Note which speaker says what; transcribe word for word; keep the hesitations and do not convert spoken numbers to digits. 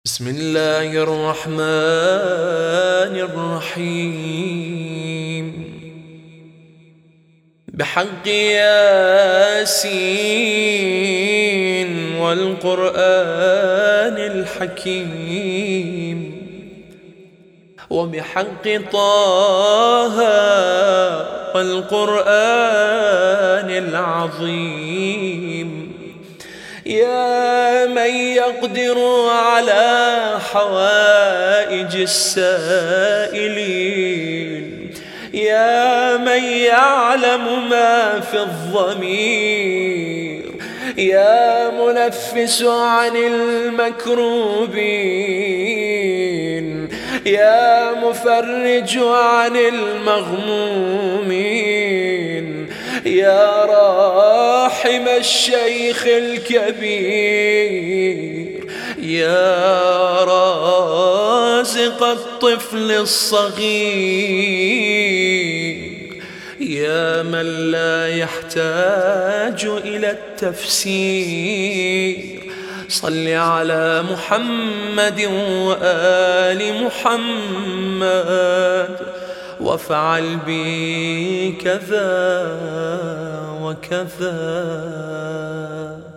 Speaker 1: بسم الله الرحمن الرحيم. بحق ياسين والقرآن الحكيم، وبحق طه والقرآن العظيم. يا من يقدر على حوائج السائلين، يا من يعلم ما في الضمير، يا منفس عن المكروبين، يا مفرج عن المغمومين، يا راحم الشيخ الكبير، يا رازق الطفل الصغير، يا من لا يحتاج إلى التفسير، صل على محمد وآل محمد، وافعل بي كذا وكذا.